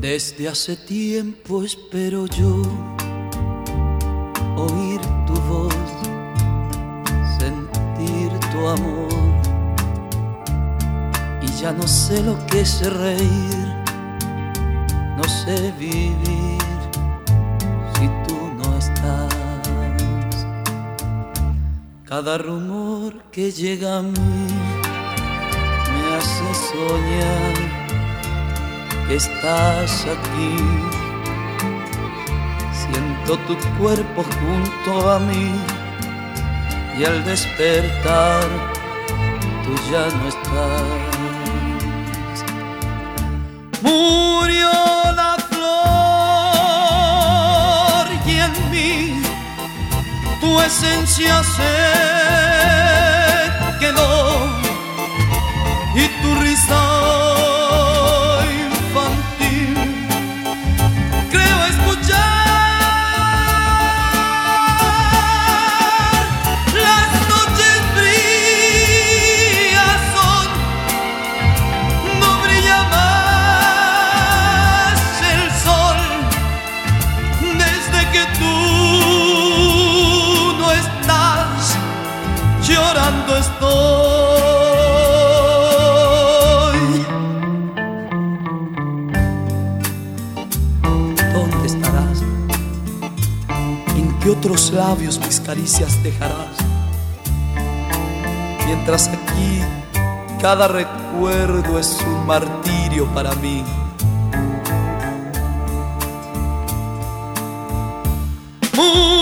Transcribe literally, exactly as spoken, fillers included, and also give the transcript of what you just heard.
Desde hace tiempo espero yo oír tu voz, sentir tu amor, y ya no sé lo que es reír, no sé vivir si tú no estás. Cada rumor que llega a mí me hace soñar que estás aquí. Siento tu cuerpo junto a mí y al despertar tú ya no estás. Murió la flor y en mí tu esencia se quedó, y tu risa llorando estoy. ¿Dónde estarás? ¿En qué otros labios mis caricias dejarás? Mientras aquí cada recuerdo es un martirio para mí. ¡Uh!